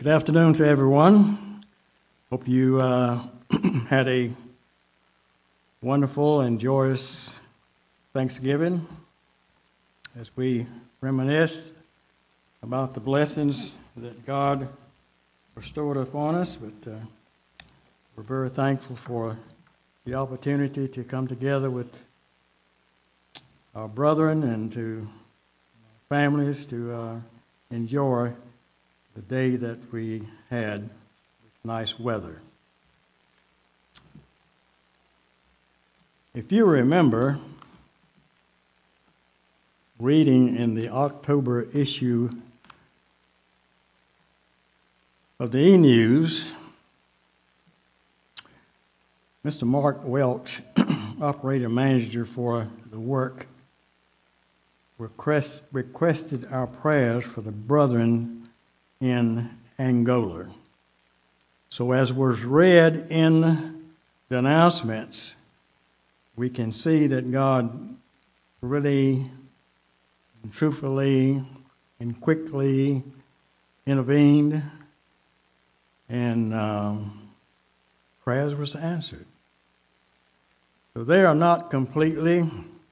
Good afternoon to everyone. Hope you had a wonderful and joyous Thanksgiving as we reminisce about the blessings that God bestowed upon us. But we're very thankful for the opportunity to come together with our brethren and to families to enjoy the day that we had with nice weather. If you remember reading in the October issue of the E-News, Mr. Mark Welch, operator manager for the work, requested our prayers for the brethren in Angola. So as was read in the announcements, we can see that God really and truthfully and quickly intervened, and prayers was answered. So they are not completely,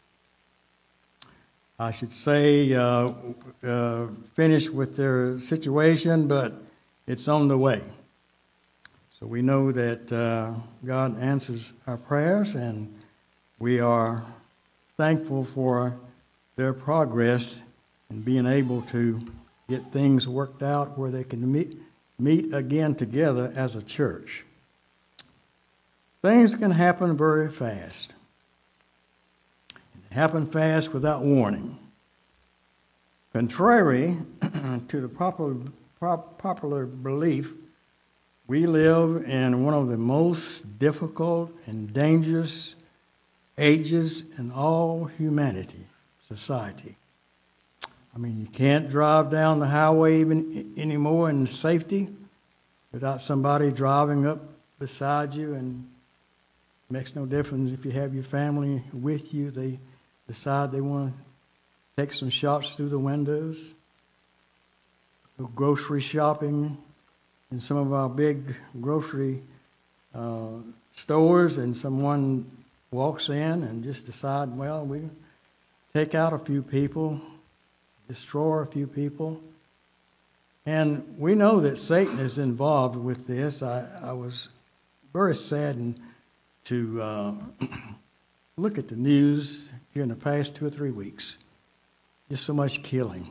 I should say, finished with their situation, but it's on the way. So we know that God answers our prayers, and we are thankful for their progress in being able to get things worked out where they can meet again together as a church. Things can happen very fast. They happen fast without warning. Contrary to the popular belief, we live in one of the most difficult and dangerous ages in all humanity, society. I mean, you can't drive down the highway even anymore in safety without somebody driving up beside you, and it makes no difference if you have your family with you. They decide they want to take some shots through the windows. Go grocery shopping in some of our big grocery stores, and someone walks in and just decide, well, we take out a few people, destroy a few people. And we know that Satan is involved with this. I was very saddened to look at the news here in the past 2 or 3 weeks. Just so much killing.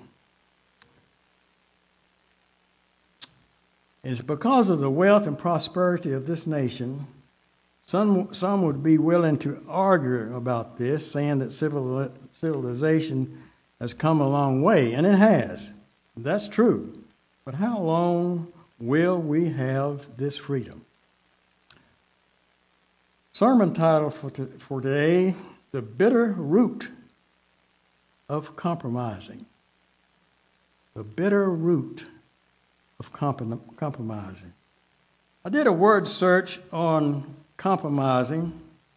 It's because of the wealth and prosperity of this nation. Some would be willing to argue about this, saying that civilization has come a long way, and it has. That's true. But how long will we have this freedom? Sermon title for today, The Bitter Root of Compromising. The bitter root of compromising. I did a word search on compromising,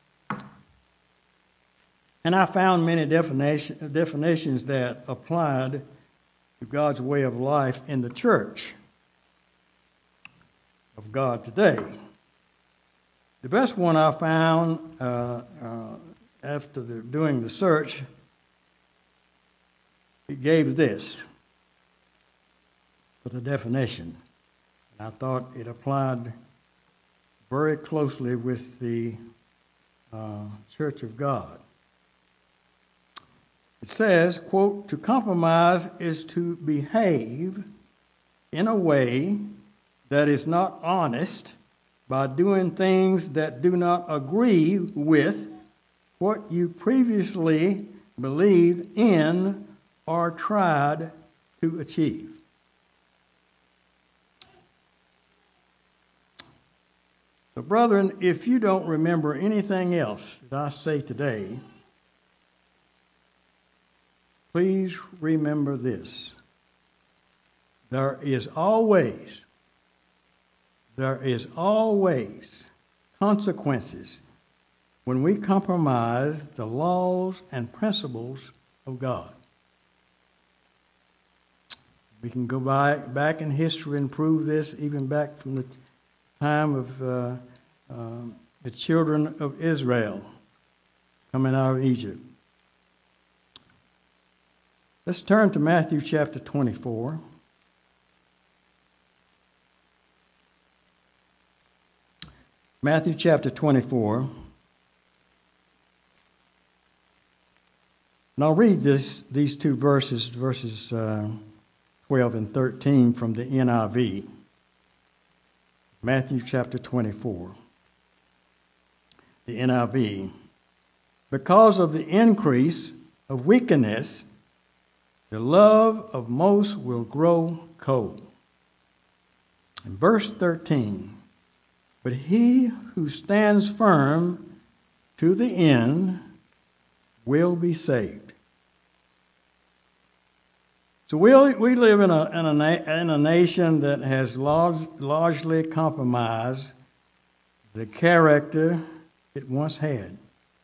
and I found many definitions that applied to God's way of life in the church of God today. The best one I found after doing the search, it gave this for the definition. And I thought it applied very closely with the Church of God. It says, quote, to compromise is to behave in a way that is not honest by doing things that do not agree with what you previously believed in or tried to achieve. So, brethren, if you don't remember anything else that I say today, please remember this. There is always consequences when we compromise the laws and principles of God. We can go back in history and prove this, even back from the time of the children of Israel coming out of Egypt. Let's turn to Matthew chapter 24. Matthew chapter 24. And I'll read these two verses 12 and 13 from the NIV. Matthew chapter 24. The NIV. Because of the increase of wickedness, the love of most will grow cold. In verse 13, but he who stands firm to the end will be saved. So we live in a nation that has largely compromised the character it once had.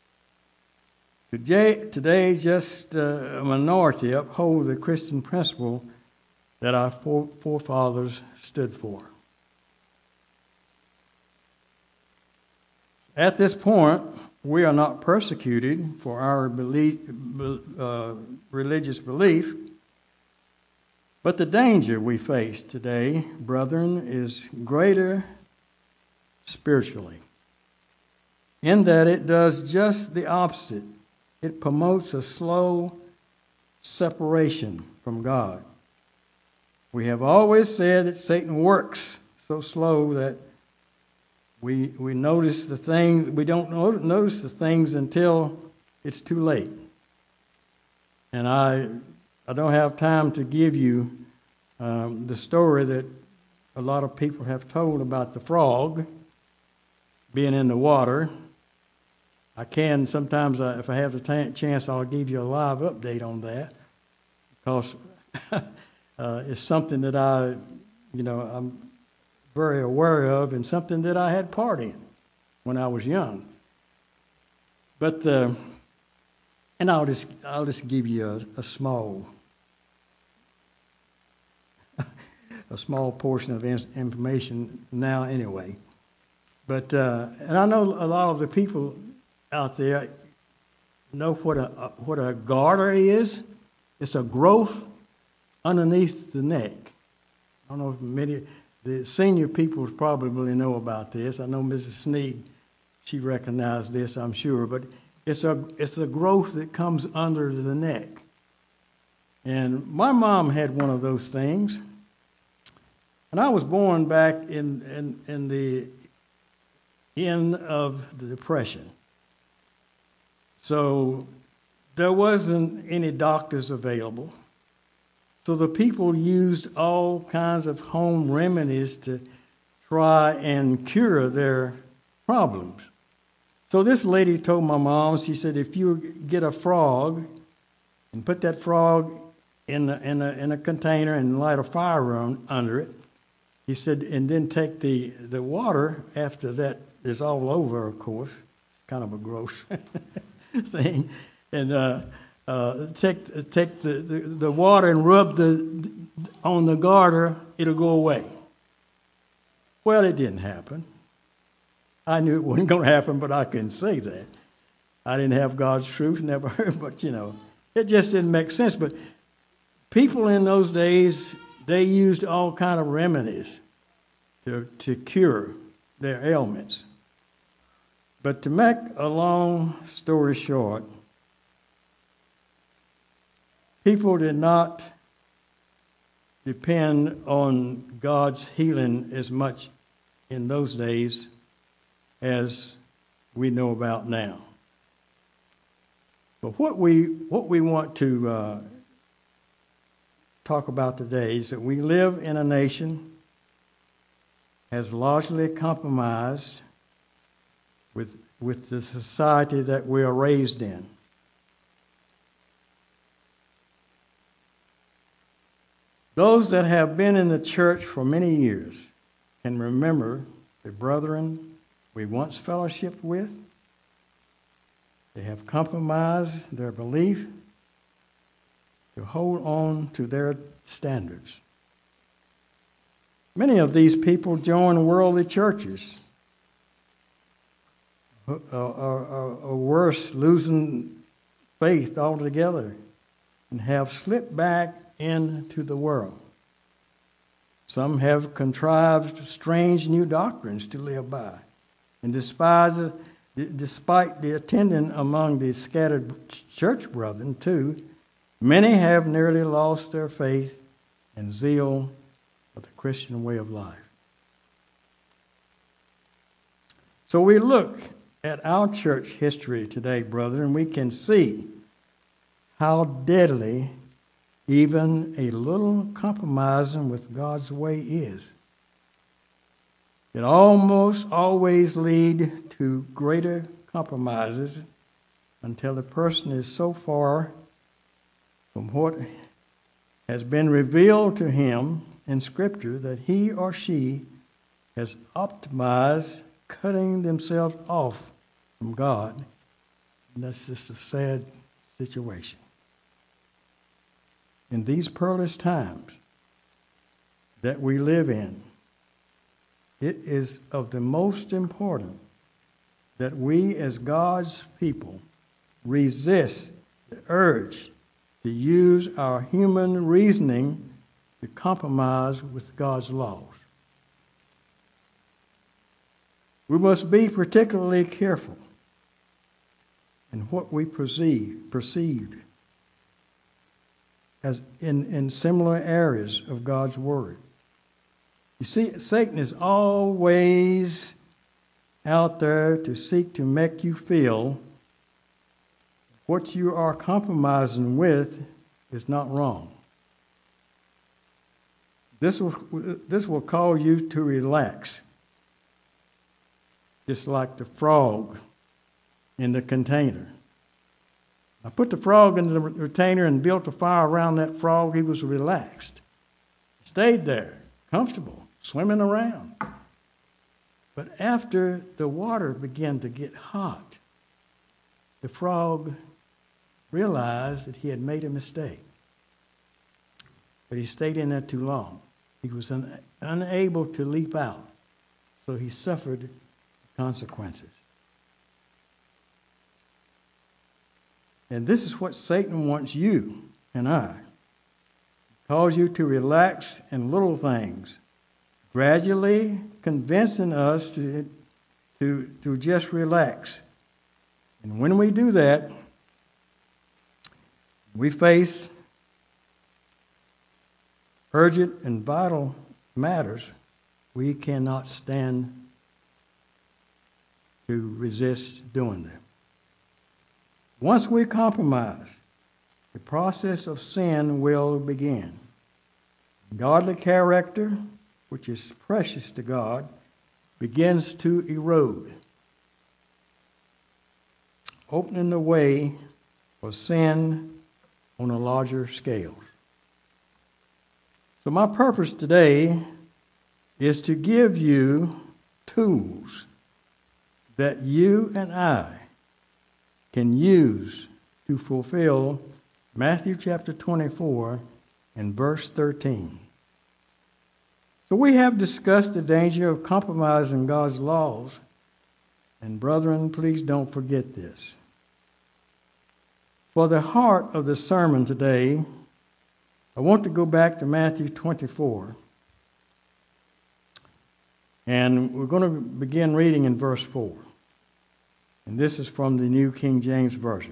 Today, just a minority uphold the Christian principle that our forefathers stood for. At this point, we are not persecuted for our religious belief, but the danger we face today, brethren, is greater spiritually, in that it does just the opposite. It promotes a slow separation from God. We have always said that Satan works so slow that we notice the things, we don't notice the things until it's too late. And I don't have time to give you the story that a lot of people have told about the frog being in the water. I can sometimes, if I have the chance, I'll give you a live update on that, because it's something that I'm very aware of, and something that I had part in when I was young. But and I'll just give you a small portion of information now, anyway. But and I know a lot of the people out there know what a garter is. It's a growth underneath the neck. I don't know if many the senior people probably know about this. I know Mrs. Sneed, she recognized this, I'm sure, but it's a growth that comes under the neck. And my mom had one of those things, and I was born back in the end of the Depression. So there wasn't any doctors available. So the people used all kinds of home remedies to try and cure their problems. So this lady told my mom, she said, if you get a frog and put that frog in a container and light a fire under it, he said, and then take the water after that is all over, of course. It's kind of a gross thing. And take the water and rub on the garter, it'll go away. Well, it didn't happen. I knew it wasn't going to happen, but I couldn't say that. I didn't have God's truth, never heard, but it just didn't make sense. But people in those days, they used all kind of remedies to cure their ailments. But to make a long story short, people did not depend on God's healing as much in those days as we know about now. But what we want to talk about today is that we live in a nation has largely compromised with the society that we are raised in. Those that have been in the church for many years can remember the brethren we once fellowshiped with. They have compromised their belief to hold on to their standards. Many of these people join worldly churches, or worse, losing faith altogether, and have slipped back into the world. Some have contrived strange new doctrines to live by, and despite the attending among the scattered church brethren too, many have nearly lost their faith and zeal for the Christian way of life. So we look at our church history today, brethren, and we can see how deadly even a little compromising with God's way is. It almost always leads to greater compromises until the person is so far from what has been revealed to him in Scripture that he or she has optimized cutting themselves off from God. And that's just a sad situation. In these perilous times that we live in, it is of the most important that we as God's people resist the urge to use our human reasoning to compromise with God's laws. We must be particularly careful in what we perceive as in similar areas of God's Word. You see, Satan is always out there to seek to make you feel what you are compromising with is not wrong. This will cause you to relax, just like the frog in the container. I put the frog in the container and built a fire around that frog. He was relaxed. He stayed there, comfortable, swimming around. But after the water began to get hot, the frog realized that he had made a mistake. But he stayed in there too long. He was unable to leap out, so he suffered consequences. And this is what Satan wants you and I. Cause you to relax in little things, gradually convincing us to just relax. And when we do that, we face urgent and vital matters. We cannot stand to resist doing them. Once we compromise, the process of sin will begin. Godly character, which is precious to God, begins to erode, opening the way for sin on a larger scale. So my purpose today is to give you tools that you and I can use to fulfill Matthew chapter 24 and verse 13. So we have discussed the danger of compromising God's laws. And brethren, please don't forget this. For the heart of the sermon today, I want to go back to Matthew 24. And we're going to begin reading in verse 4. And this is from the New King James Version.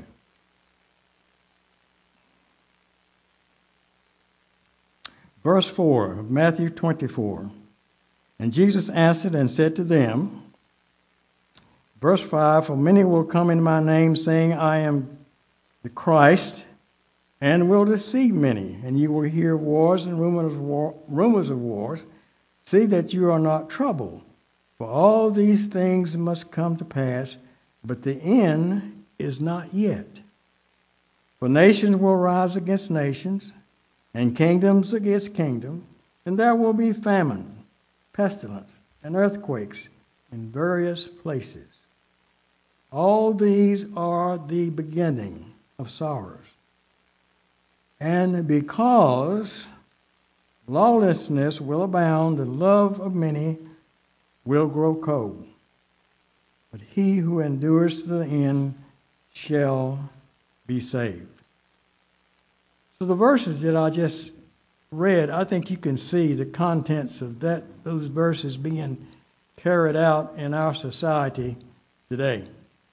Verse 4 of Matthew 24. And Jesus answered and said to them, verse 5, for many will come in my name, saying, I am the Christ, and will deceive many. And you will hear wars and rumors of wars. See that you are not troubled, for all these things must come to pass, but the end is not yet. For nations will rise against nations, and kingdoms against kingdom, and there will be famine, pestilence, and earthquakes in various places. All these are the beginning of sorrows. And because lawlessness will abound, the love of many will grow cold. But he who endures to the end shall be saved. So the verses that I just read, I think you can see the contents of those verses being carried out in our society today.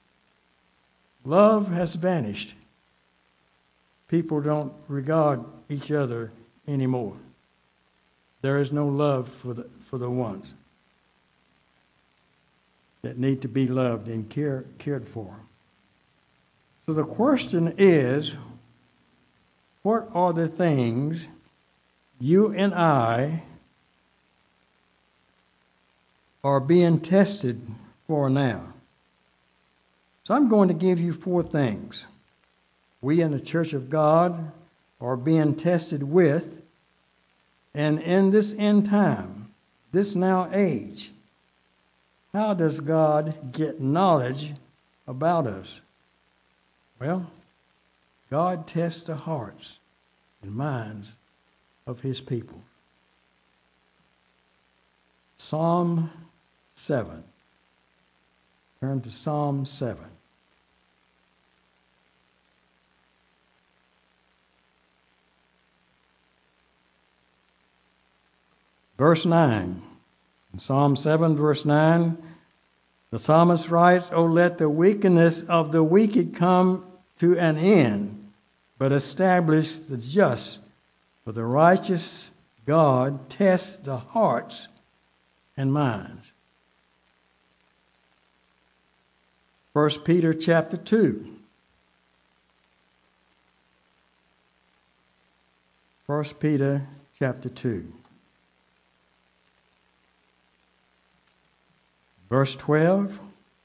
Love has vanished. People don't regard each other anymore. There is no love for the ones that need to be loved and cared for. So the question is, what are the things you and I are being tested for now? So I'm going to give you 4 things we in the Church of God are being tested with. And in this end time, this now age, how does God get knowledge about us? Well, God tests the hearts and minds of his people. Psalm 7. Turn to Psalm 7. Verse 9. In Psalm 7, verse 9, the psalmist writes, "O let the wickedness of the wicked come to an end, but establish the just. For the righteous God tests the hearts and minds." 1 Peter chapter 2. 1 Peter chapter 2. Verse 12.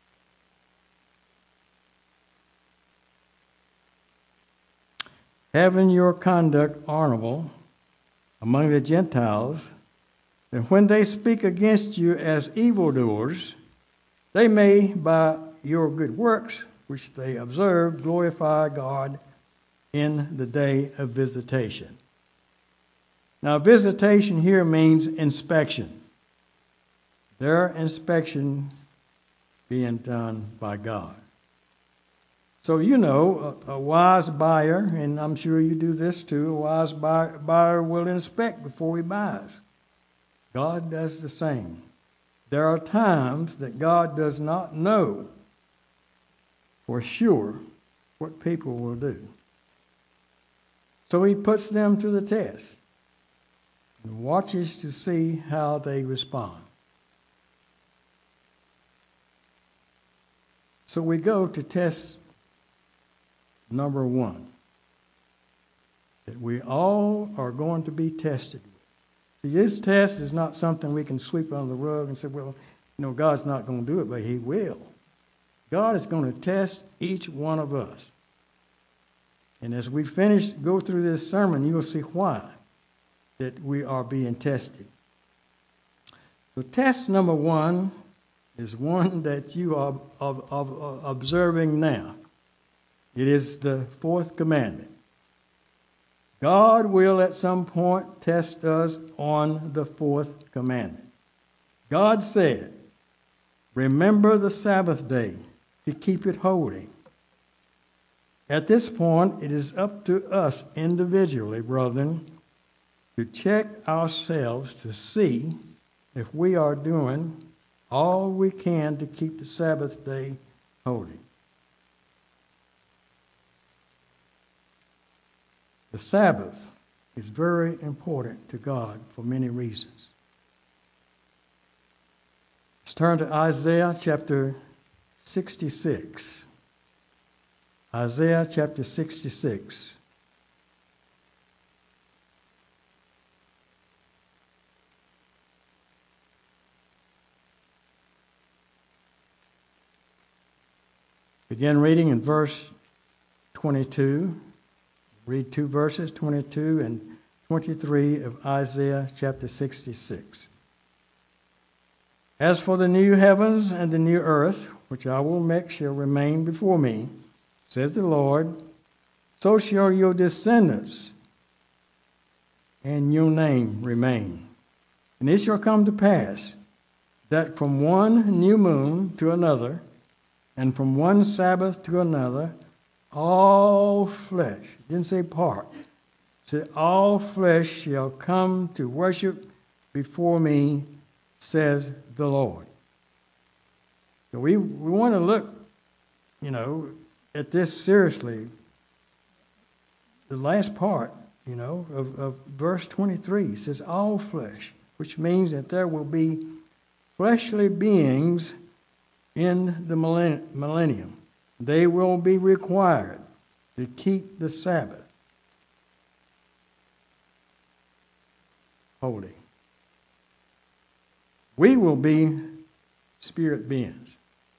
"Having your conduct honorable among the Gentiles, that when they speak against you as evildoers, they may, by your good works, which they observe, glorify God in the day of visitation." Now, visitation here means inspection. Their inspection being done by God. So, you know, a wise buyer, and I'm sure you do this too, a wise buyer will inspect before he buys. God does the same. There are times that God does not know for sure what people will do. So he puts them to the test and watches to see how they respond. So we go to test number 1, that we all are going to be tested with. See, this test is not something we can sweep under the rug and say, well, you know, God's not going to do it, but he will. God is going to test each one of us. And as we go through this sermon, you'll see why that we are being tested. So test number 1 is one that you are observing now. It is the 4th commandment. God will at some point test us on the 4th commandment. God said, "Remember the Sabbath day to keep it holy." At this point, it is up to us individually, brethren, to check ourselves to see if we are doing all we can to keep the Sabbath day holy. The Sabbath is very important to God for many reasons. Let's turn to Isaiah chapter 66. Isaiah chapter 66. Begin reading in verse 22. Read 2 verses, 22 and 23 of Isaiah chapter 66. "As for the new heavens and the new earth, which I will make shall remain before me, says the Lord, so shall your descendants and your name remain. And it shall come to pass that from one new moon to another, and from one Sabbath to another, all flesh, it didn't say part, it said all flesh shall come to worship before me, says the Lord. So we want to look, at this seriously. The last part, of verse 23 says all flesh, which means that there will be fleshly beings in the millennium. They will be required to keep the Sabbath holy. We will be spirit beings.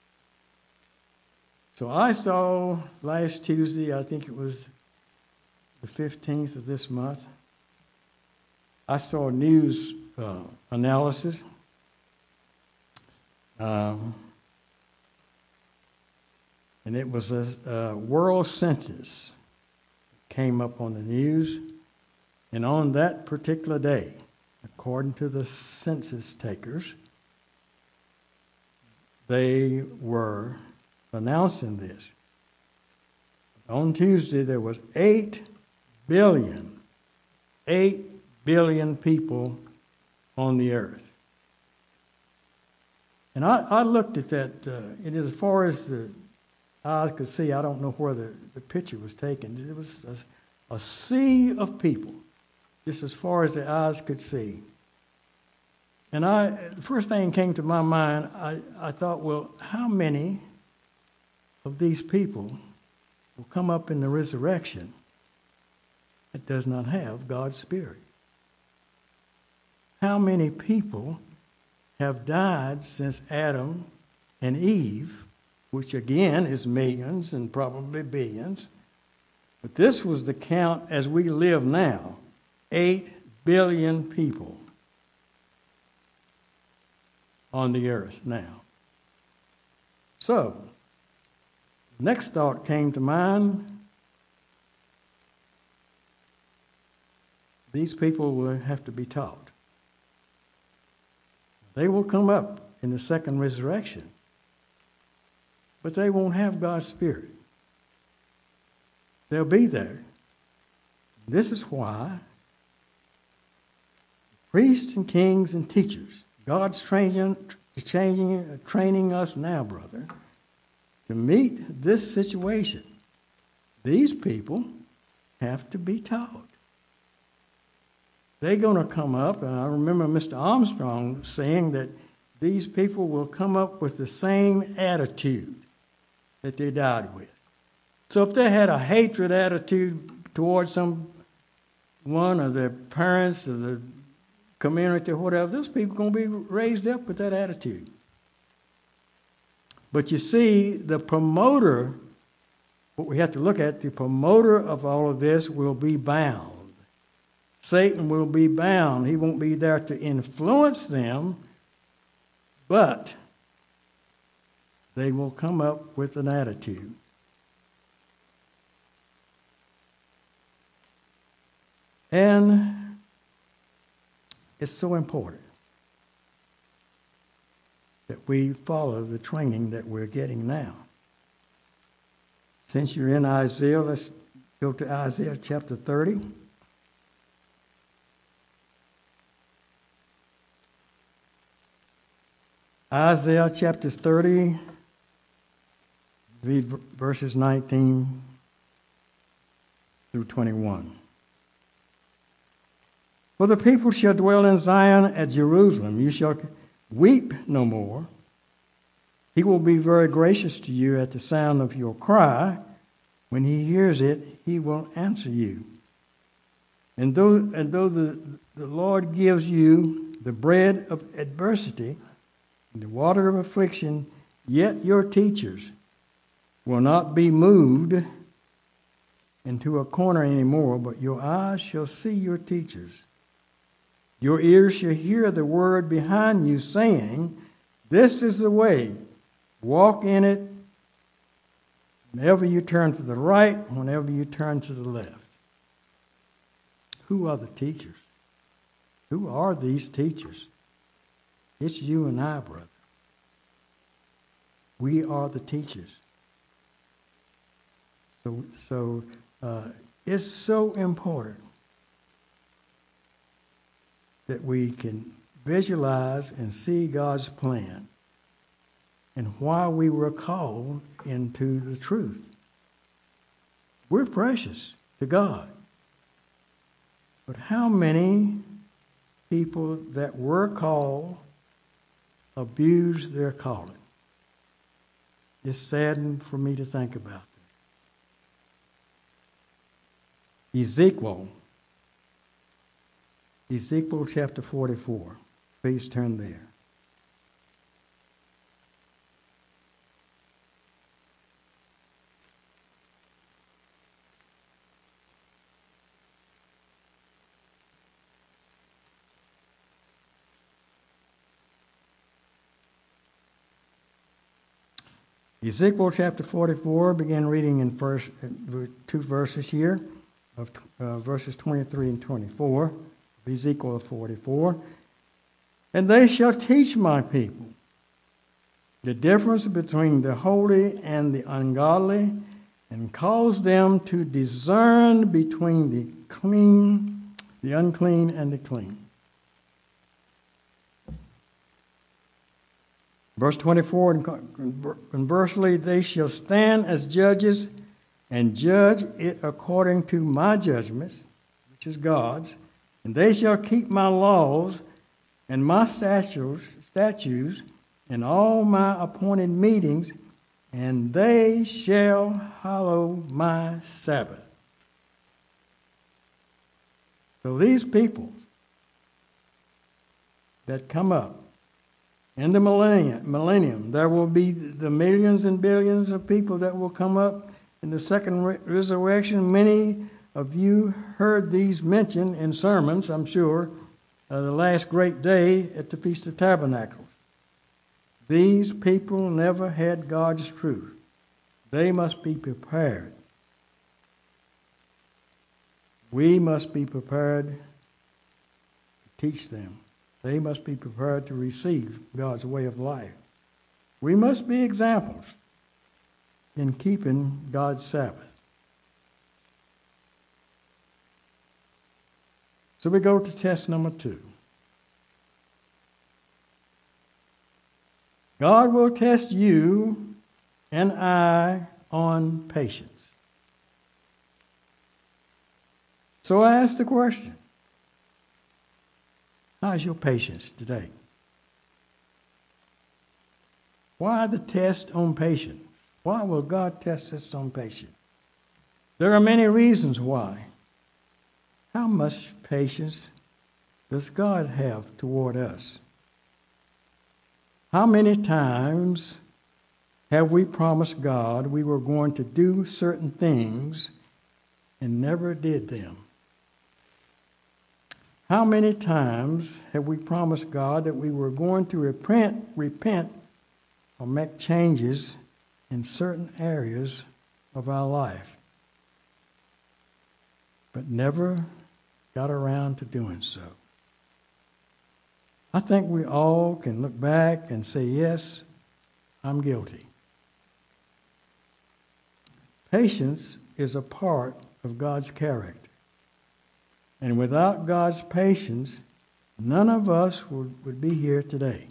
So I saw last Tuesday, I think it was the 15th of this month, I saw a news analysis. And it was a world census came up on the news. And on that particular day, according to the census takers, they were announcing this. On Tuesday, there was 8 billion people on the earth. And I looked at that, and as far as the eye could see, I don't know where the picture was taken. It was a sea of people, just as far as the eyes could see. And the first thing came to my mind, I thought, well, how many of these people will come up in the resurrection that does not have God's Spirit? How many people have died since Adam and Eve, which again is millions and probably billions? But this was the count as we live now, 8 billion people on the earth now. So, next thought came to mind. These people will have to be taught. They will come up in the second resurrection, but they won't have God's Spirit. They'll be there. This is why priests and kings and teachers, God's training us now, brother, to meet this situation. These people have to be taught. They're going to come up, and I remember Mr. Armstrong saying that these people will come up with the same attitude that they died with. So if they had a hatred attitude towards someone or their parents or the community or whatever, those people are going to be raised up with that attitude. But you see, the promoter, what we have to look at, the promoter of all of this will be bound. Satan will be bound. He won't be there to influence them, but they will come up with an attitude. And it's so important that we follow the training that we're getting now. Since you're in Isaiah, let's go to Isaiah chapter 30. Isaiah chapter 30, read verses 19 through 21. For the people shall dwell in Zion at Jerusalem. You shall weep no more. He will be very gracious to you at the sound of your cry. When he hears it, he will answer you. And though the Lord gives you the bread of adversity, the water of affliction, yet your teachers will not be moved into a corner anymore, but your eyes shall see your teachers. Your ears shall hear the word behind you saying, this is the way, walk in it, whenever you turn to the right, whenever you turn to the left. Who are the teachers? Who are these teachers? It's you and I, brother. We are the teachers. So it's so important that we can visualize and see God's plan and why we were called into the truth. We're precious to God. But how many people that were called abused their calling? It's saddened for me to think about that. Ezekiel chapter 44. Please turn there. Ezekiel chapter 44, begin reading in two verses here, of verses 23 and 24 of Ezekiel 44. And they shall teach my people the difference between the holy and the ungodly, and cause them to discern between the unclean and the clean. Verse 24, conversely, they shall stand as judges and judge it according to my judgments, which is God's, and they shall keep my laws and my statutes in all my appointed meetings, and they shall hallow my Sabbath. So these people that come up in the millennium, there will be the millions and billions of people that will come up in the second resurrection. Many of you heard these mentioned in sermons, I'm sure, the last great day at the Feast of Tabernacles. These people never had God's truth. They must be prepared. We must be prepared to teach them. They must be prepared to receive God's way of life. We must be examples in keeping God's Sabbath. So we go to test number 2. God will test you and I on patience. So I ask the question, how's your patience today? Why the test on patience? Why will God test us on patience? There are many reasons why. How much patience does God have toward us? How many times have we promised God we were going to do certain things and never did them? How many times have we promised God that we were going to repent or make changes in certain areas of our life, but never got around to doing so? I think we all can look back and say, yes, I'm guilty. Patience is a part of God's character. And without God's patience, none of us would be here today.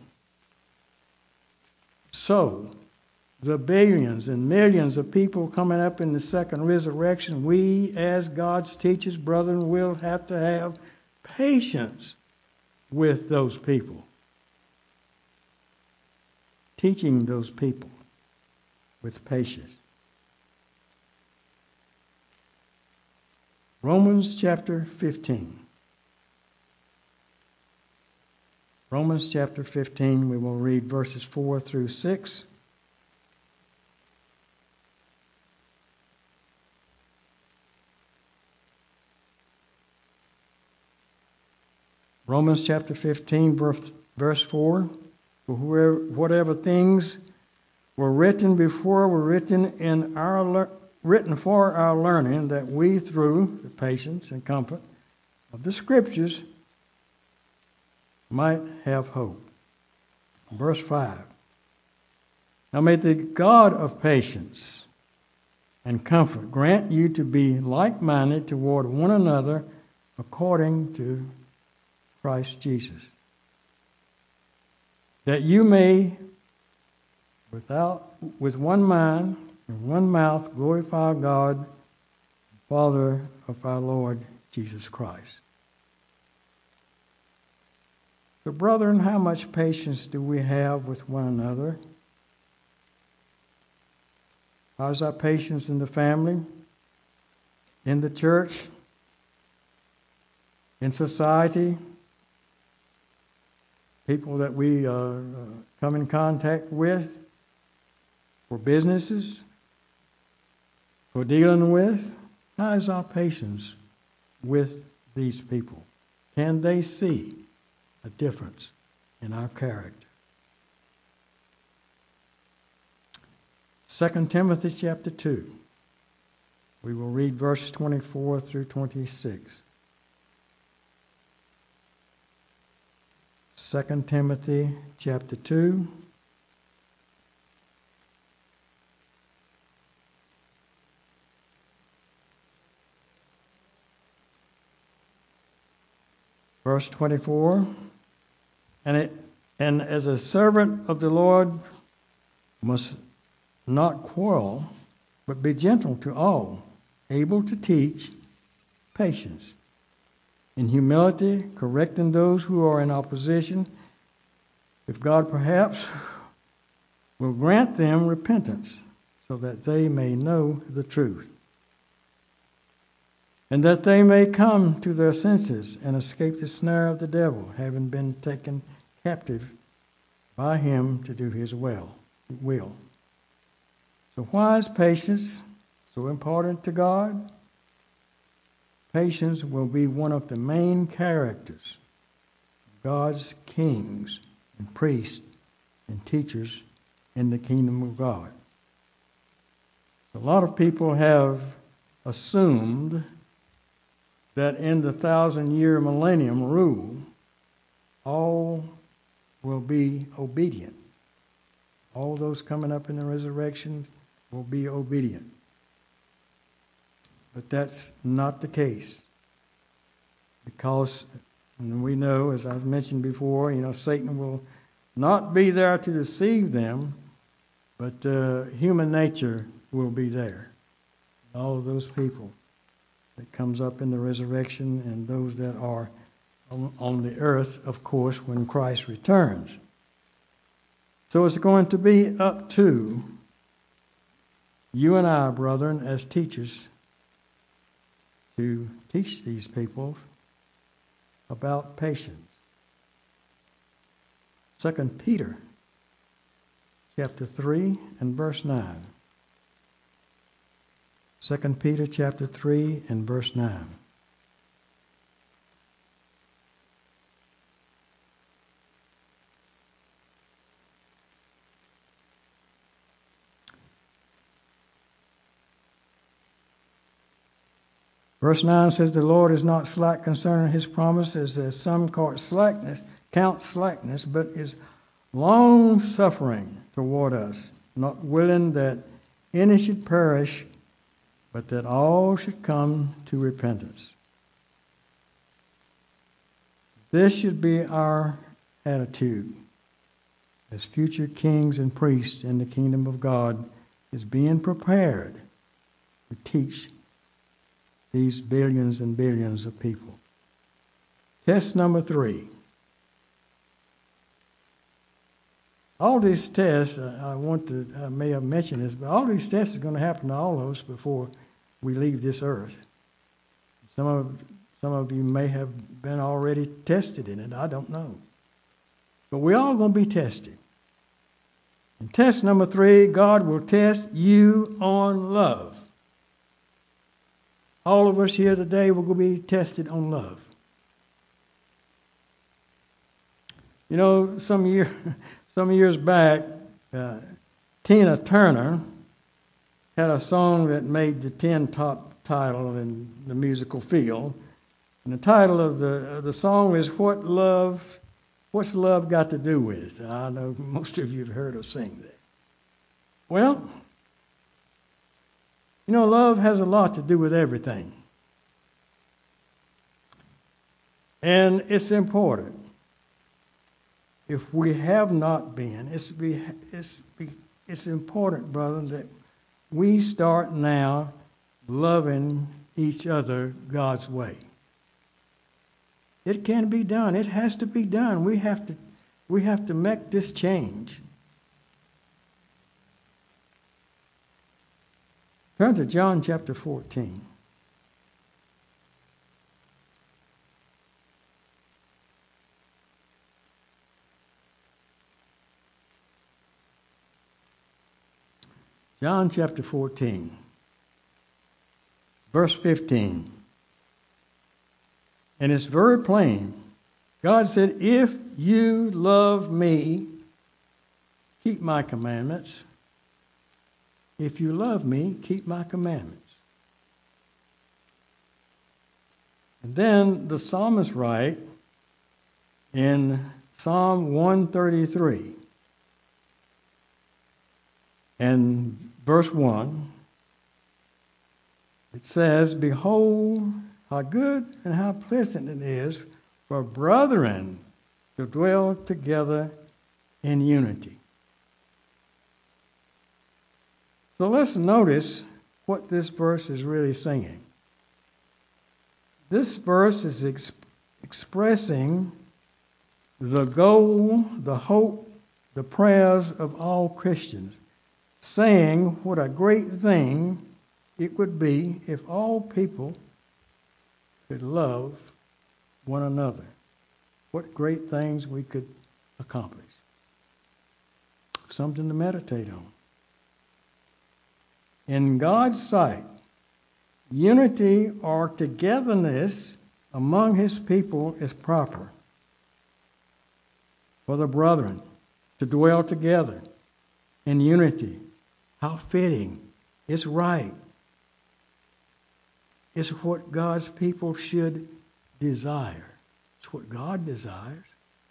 So, the billions and millions of people coming up in the second resurrection, we as God's teachers, brethren, will have to have patience with those people. Teaching those people with patience. Romans chapter 15. Romans chapter 15, we will read verses 4 through 6. Romans chapter 15, verse 4. For whatever things were written before were written for our learning, that we, through the patience and comfort of the Scriptures, might have hope. Verse 5. Now may the God of patience and comfort grant you to be like-minded toward one another according to Christ Jesus, that you may with one mind and one mouth glorify God, Father of our Lord Jesus Christ. So, brethren, how much patience do we have with one another? How's our patience in the family, in the church, in society, people that we come in contact with, for businesses, for dealing with? How is our patience with these people? Can they see a difference in our character? 2 Timothy chapter 2. We will read verses 24 through 26. 2 Timothy chapter 2. Verse 24. And as a servant of the Lord must not quarrel, but be gentle to all, able to teach, patience, in humility, correcting those who are in opposition, if God perhaps will grant them repentance, so that they may know the truth, and that they may come to their senses and escape the snare of the devil, having been taken captive by him to do his will. So why is patience so important to God? Patience will be one of the main characters of God's kings and priests and teachers in the kingdom of God. So a lot of people have assumed that in the 1,000-year millennium rule, all will be obedient. All those coming up in the resurrection will be obedient. But that's not the case. Because we know, as I've mentioned before, Satan will not be there to deceive them, but human nature will be there. All of those people that comes up in the resurrection and those that are on the earth, of course, when Christ returns. So it's going to be up to you and I, brethren, as teachers, to teach these people about patience. 2 Peter chapter 3 and verse 9. 2 Peter chapter 3 and verse 9. Verse 9 says, the Lord is not slack concerning his promises, as some count slackness, but is long-suffering toward us, not willing that any should perish, but that all should come to repentance. This should be our attitude as future kings and priests in the kingdom of God, is being prepared to teach these billions and billions of people. Test number 3. All these tests, I may have mentioned this, but all these tests are going to happen to all of us before we leave this earth. Some of you may have been already tested in it. I don't know. But we're all going to be tested. And test number 3, God will test you on love. All of us here today will be tested on love. Some years back, Tina Turner had a song that made the 10 top title in the musical field. And the title of the song is What Love What's love got to do with it? I know most of you have heard us sing that. Well, love has a lot to do with everything. And it's important. If we have not been, it's important, brother, that we start now loving each other God's way. It can be done. It has to be done. We have to make this change. Turn to John chapter 14. John chapter 14, verse 15. And it's very plain. God said, if you love me, keep my commandments. If you love me, keep my commandments. And then the psalmist writes in Psalm 133 and verse 1, it says, behold, how good and how pleasant it is for brethren to dwell together in unity. So let's notice what this verse is really saying. This verse is expressing the goal, the hope, the prayers of all Christians, saying what a great thing it would be if all people could love one another. What great things we could accomplish. Something to meditate on. In God's sight, unity or togetherness among his people is proper. For the brethren to dwell together in unity. How fitting. It's right. It's what God's people should desire. It's what God desires.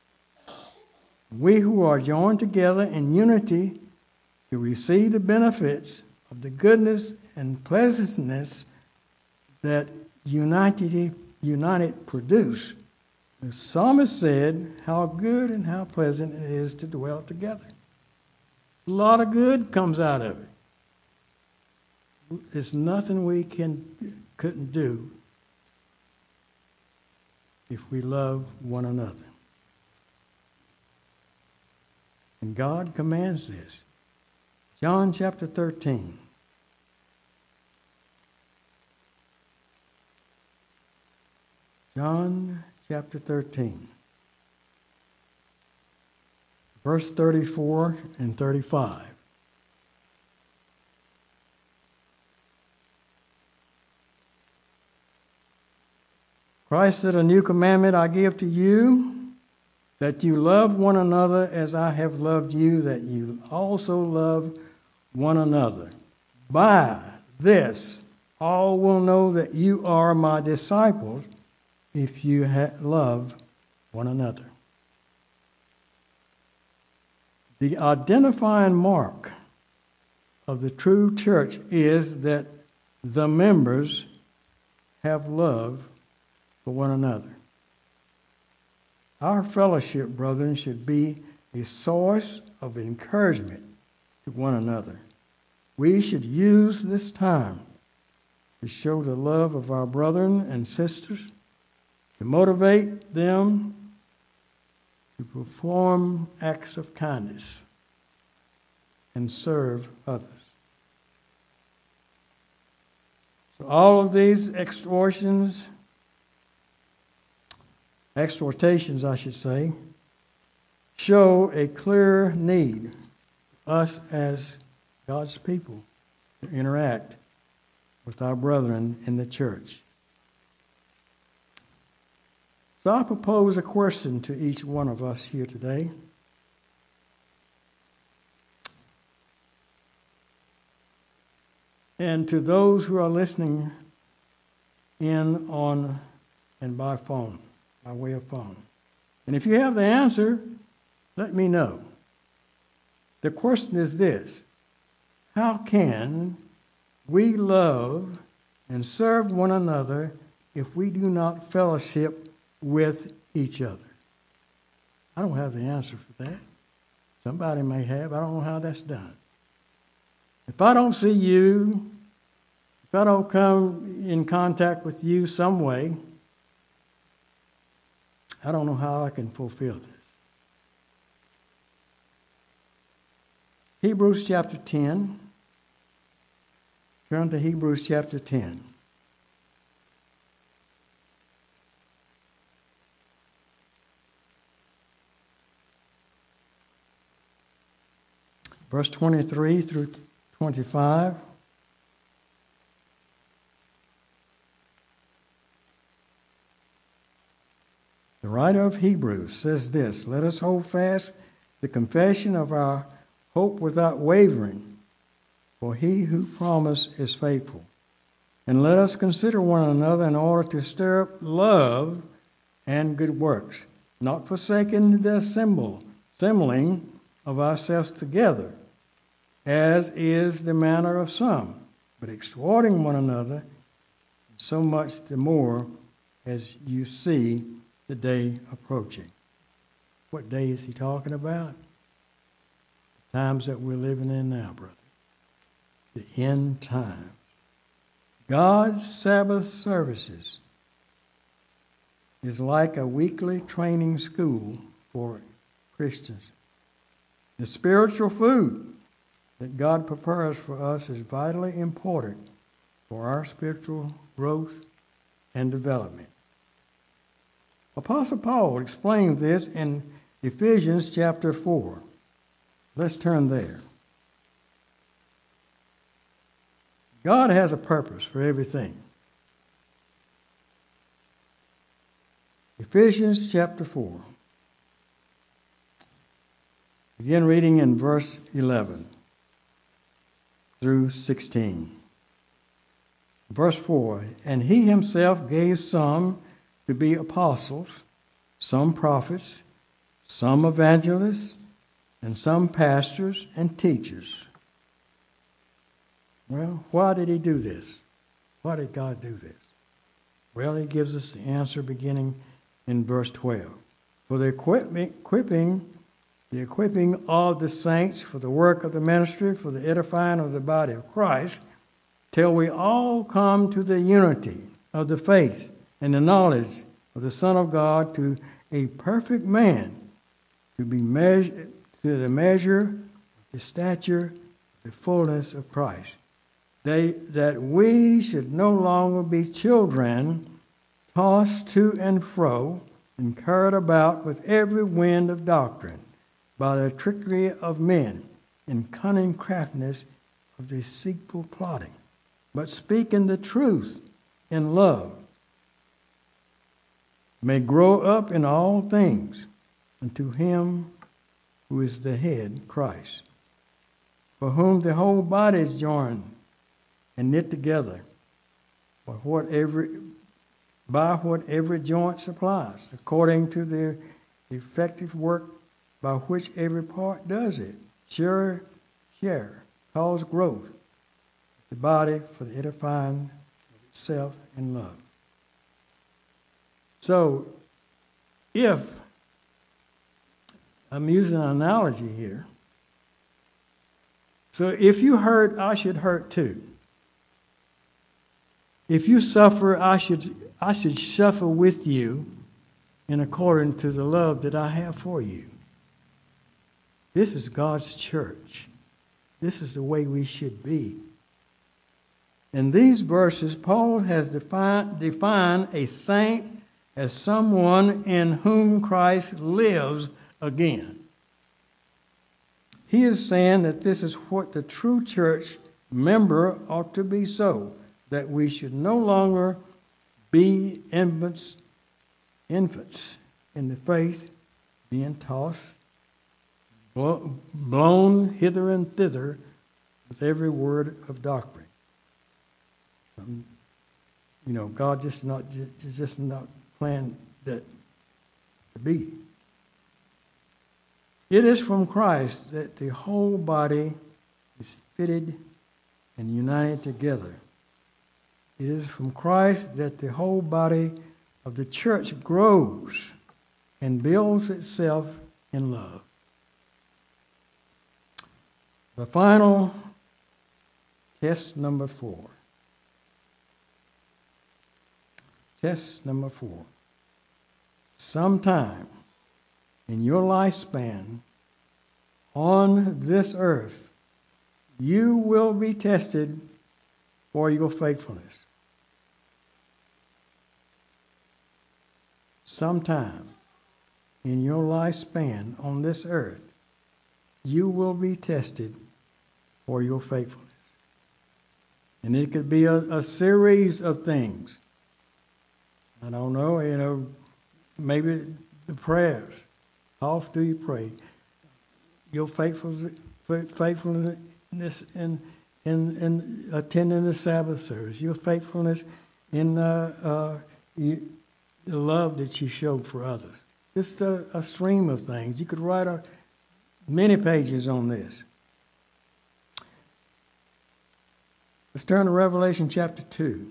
We who are joined together in unity to receive the benefits of the goodness and pleasantness that united produce. The psalmist said how good and how pleasant it is to dwell together. A lot of good comes out of it. There's nothing we couldn't do if we love one another. And God commands this. John chapter 13. John chapter 13. Verse 34 and 35. Christ said, a new commandment I give to you, that you love one another as I have loved you, that you also love one another. By this, all will know that you are my disciples if you love one another. The identifying mark of the true church is that the members have love for one another. Our fellowship, brethren, should be a source of encouragement to one another. We should use this time to show the love of our brethren and sisters, to motivate them to perform acts of kindness and serve others. So all of these exhortations, I should say, show a clear need for us as God's people to interact with our brethren in the church. So I propose a question to each one of us here today. And to those who are listening in on and by phone, by way of phone. And if you have the answer, let me know. The question is this: how can we love and serve one another if we do not fellowship with each other? I don't have the answer for that. Somebody may have. I don't know how that's done. If I don't see you, if I don't come in contact with you some way, I don't know how I can fulfill this. Hebrews chapter 10. Turn to Hebrews chapter 10. Verse 23 through 25. The writer of Hebrews says this: "Let us hold fast the confession of our hope without wavering, for he who promised is faithful. And let us consider one another in order to stir up love and good works, not forsaking the assembling of ourselves together, as is the manner of some, but exhorting one another, so much the more as you see the day approaching." What day is he talking about? The times that we're living in now, brother. The end times. God's Sabbath services is like a weekly training school for Christians. The spiritual food that God prepares for us is vitally important for our spiritual growth and development. Apostle Paul explained this in Ephesians chapter 4. Let's turn there. God has a purpose for everything. Ephesians chapter 4. Begin reading in verse 11 through 16. Verse 4, "And he himself gave some to be apostles, some prophets, some evangelists, and some pastors and teachers." Well, why did he do this? Why did God do this? Well, he gives us the answer beginning in verse 12. "For the equipping of the saints for the work of the ministry, for the edifying of the body of Christ, till we all come to the unity of the faith and the knowledge of the Son of God, to a perfect man, to be measured to the measure, the stature, the fullness of Christ. That we should no longer be children, tossed to and fro, and carried about with every wind of doctrine, by the trickery of men, and cunning craftiness of deceitful plotting, but speaking the truth in love, may grow up in all things unto him who is the head, Christ, for whom the whole body is joined and knit together by what every joint supplies, according to the effective work by which every part does it. Share, cause growth, the body for the edifying of itself in love. So, if I'm using an analogy here, so if you hurt, I should hurt too. If you suffer, I should suffer with you in according to the love that I have for you. This is God's church. This is the way we should be. In these verses, Paul has defined a saint as someone in whom Christ lives again. He is saying that this is what the true church member ought to be, so that we should no longer be infants in the faith, being tossed, blown hither and thither with every word of doctrine. God just not planned that to be. It is from Christ that the whole body is fitted and united together. It is from Christ that the whole body of the church grows and builds itself in love. The final test number 4. Test number 4. Sometime in your lifespan on this earth, you will be tested for your faithfulness. Sometime in your lifespan on this earth, you will be tested for your faithfulness. And it could be a series of things. I don't know, maybe the prayers. How often do you pray? Your faithfulness in attending the Sabbath service. Your faithfulness in the love that you showed for others. Just a stream of things. You could write many pages on this. Let's turn to Revelation chapter 2.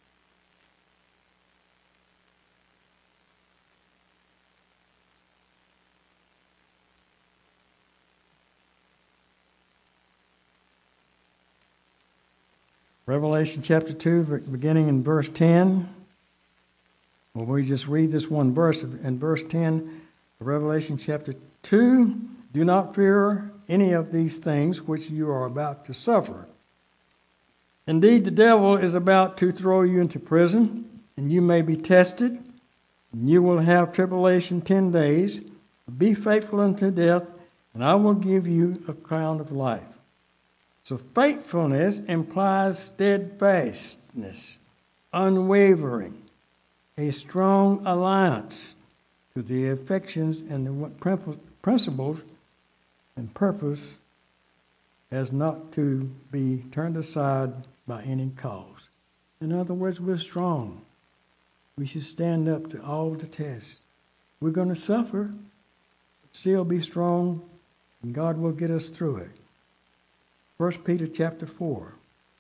Revelation chapter 2, beginning in verse 10. Well, we just read this one verse. In verse 10 of Revelation chapter 2, do not fear any of these things which you are about to suffer. Indeed, the devil is about to throw you into prison, and you may be tested. And you will have tribulation 10 days. Be faithful unto death, and I will give you a crown of life. So faithfulness implies steadfastness, unwavering, a strong alliance to the affections and the principles and purpose as not to be turned aside by any cause. In other words, we're strong. We should stand up to all the tests. We're going to suffer, still be strong, and God will get us through it. 1 Peter chapter 4.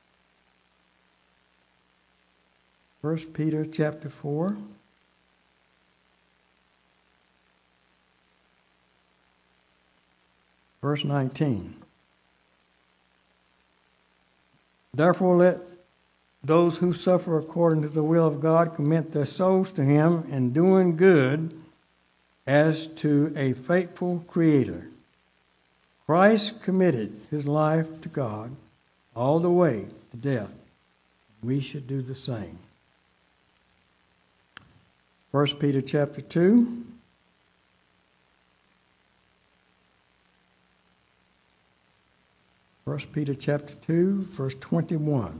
1 Peter chapter 4. Verse 19. Therefore let those who suffer according to the will of God commit their souls to Him in doing good as to a faithful Creator. Christ committed His life to God all the way to death. We should do the same. 1 Peter chapter 2. First Peter chapter 2, verse 21.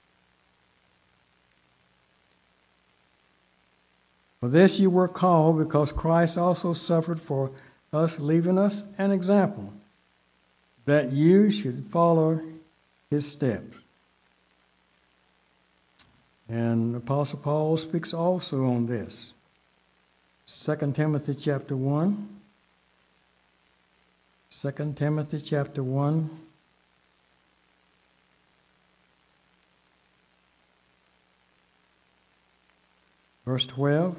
For this you were called, because Christ also suffered for us, leaving us an example, that you should follow His steps. And Apostle Paul speaks also on this. 2 Timothy chapter 1. 2 Timothy chapter 1. Verse 12.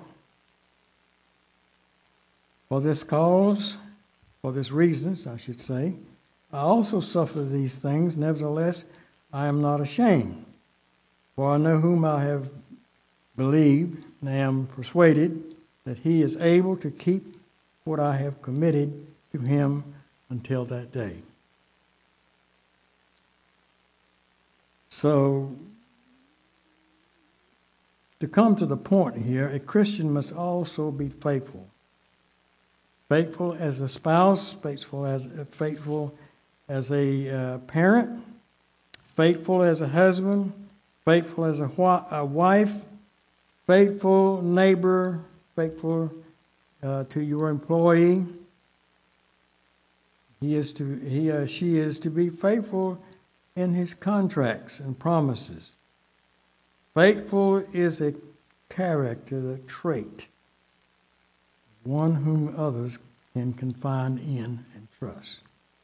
For this reason, I should say, I also suffer these things, nevertheless, I am not ashamed. For I know whom I have believed, and am persuaded that He is able to keep what I have committed to Him until that day. So, to come to the point here, a Christian must also be faithful. Faithful as a spouse, faithful as a parent, faithful as a husband, faithful as a wife, faithful neighbor, faithful to your employee. He or she is to be faithful in his contracts and promises. Faithful is a character, a trait, one whom others can confide in and trust.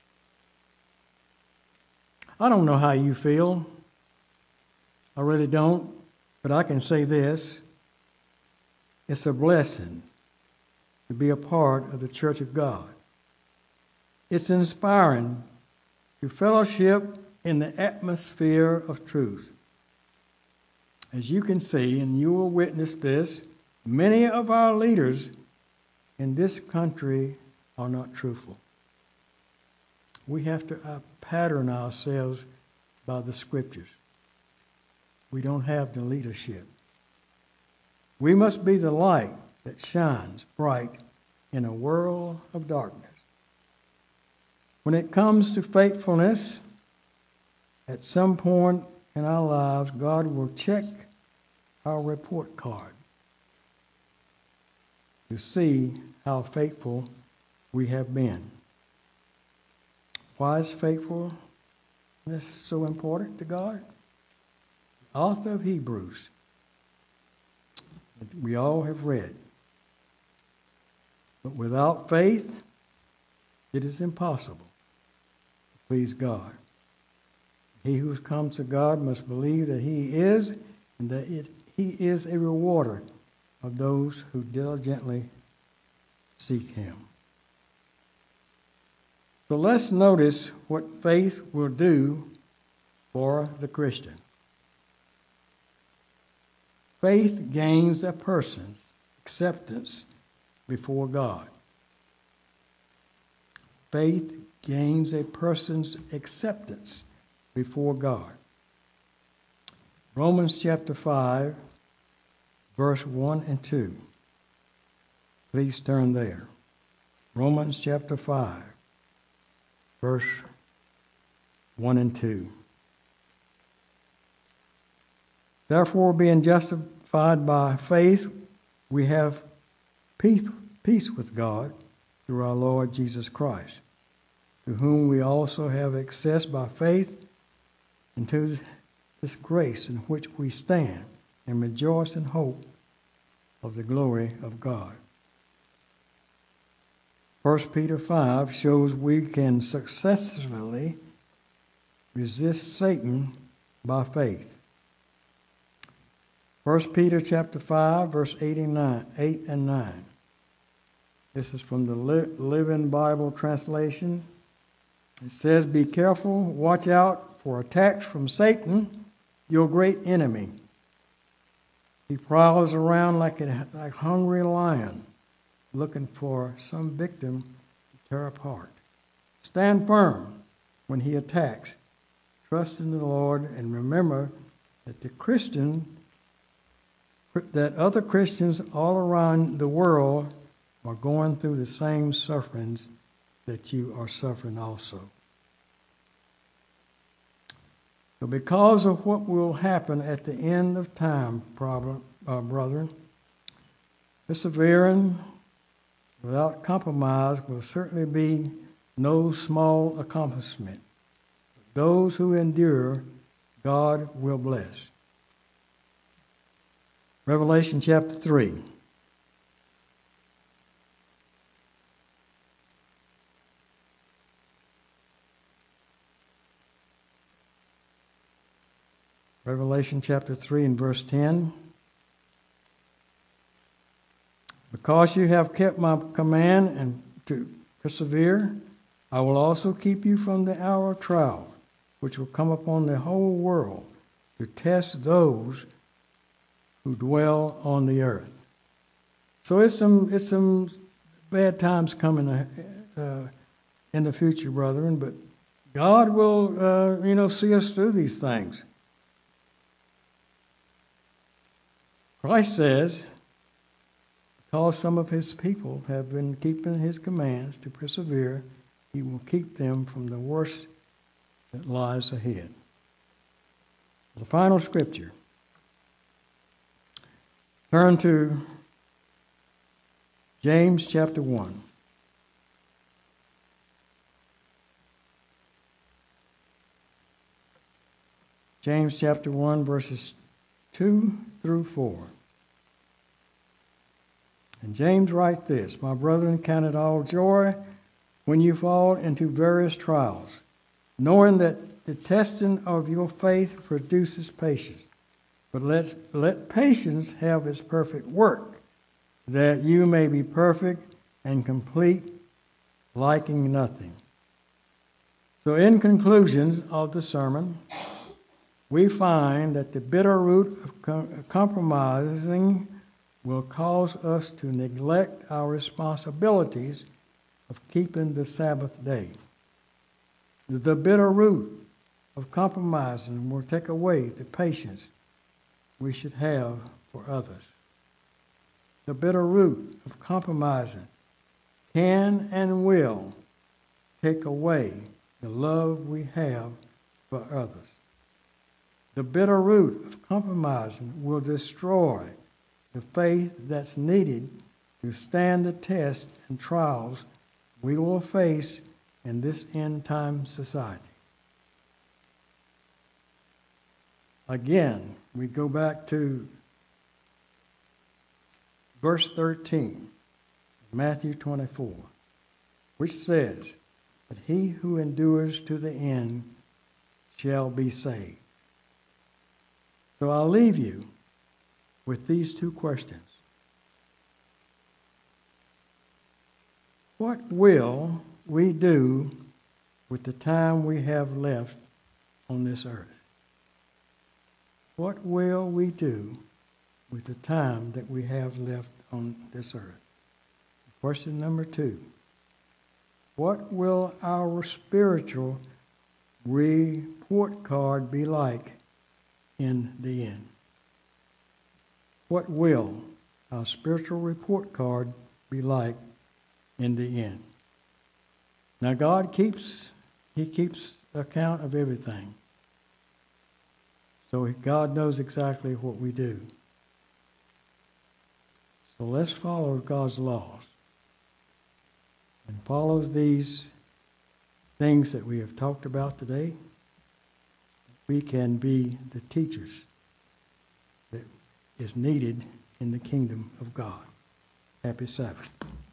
I don't know how you feel. I really don't. But I can say this. It's a blessing to be a part of the Church of God. It's inspiring to fellowship in the atmosphere of truth. As you can see, and you will witness this, many of our leaders in this country are not truthful. We have to pattern ourselves by the Scriptures. We don't have the leadership. We must be the light that shines bright in a world of darkness. When it comes to faithfulness, at some point in our lives, God will check our report card to see how faithful we have been. Why is faithfulness so important to God? The author of Hebrews, we all have read. But without faith, it is impossible to please God. He who comes to God must believe that He is, and that He is a rewarder of those who diligently seek Him. So let's notice what faith will do for the Christian. Faith gains a person's acceptance before God. Faith gains a person's acceptance before God. Romans chapter 5, verse 1 and 2. Please turn there. Romans chapter 5, verse 1 and 2. Therefore, being justified by faith, we have peace with God through our Lord Jesus Christ, to whom we also have access by faith into this grace in which we stand and rejoice in hope of the glory of God. 1 Peter 5 shows we can successfully resist Satan by faith. 1 Peter chapter 5, verse 8 and 9. This is from the Living Bible translation. It says, "Be careful, watch out for attacks from Satan, your great enemy. He prowls around like a hungry lion, looking for some victim to tear apart. Stand firm when he attacks. Trust in the Lord, and remember that other Christians all around the world are going through the same sufferings that you are suffering also." So because of what will happen at the end of time, brethren, persevering without compromise will certainly be no small accomplishment. Those who endure, God will bless. Revelation chapter 3. Revelation chapter 3 and verse 10. "Because you have kept my command and to persevere, I will also keep you from the hour of trial, which will come upon the whole world to test those who dwell on the earth." So it's some bad times coming in the future, brethren, but God will see us through these things. Christ says, because some of his people have been keeping his commands to persevere, he will keep them from the worst that lies ahead. The final scripture. Turn to James chapter 1. James chapter 1, verses 2 through 4. And James writes this, "My brethren, count it all joy when you fall into various trials, knowing that the testing of your faith produces patience. But let patience have its perfect work, that you may be perfect and complete, lacking nothing." So in conclusions of the sermon, we find that the bitter root of compromising will cause us to neglect our responsibilities of keeping the Sabbath day. The bitter root of compromising will take away the patience we should have for others. The bitter root of compromising can and will take away the love we have for others. The bitter root of compromising will destroy the faith that's needed to stand the test and trials we will face in this end-time society. Again, we go back to verse 13, Matthew 24, which says, "But he who endures to the end shall be saved." So I'll leave you with these two questions. What will we do with the time we have left on this earth? What will we do with the time that we have left on this earth? Question number 2. What will our spiritual report card be like in the end? What will our spiritual report card be like in the end? Now God keeps account of everything. So God knows exactly what we do. So let's follow God's laws and follow these things that we have talked about today. We can be the teachers that is needed in the kingdom of God. Happy Sabbath.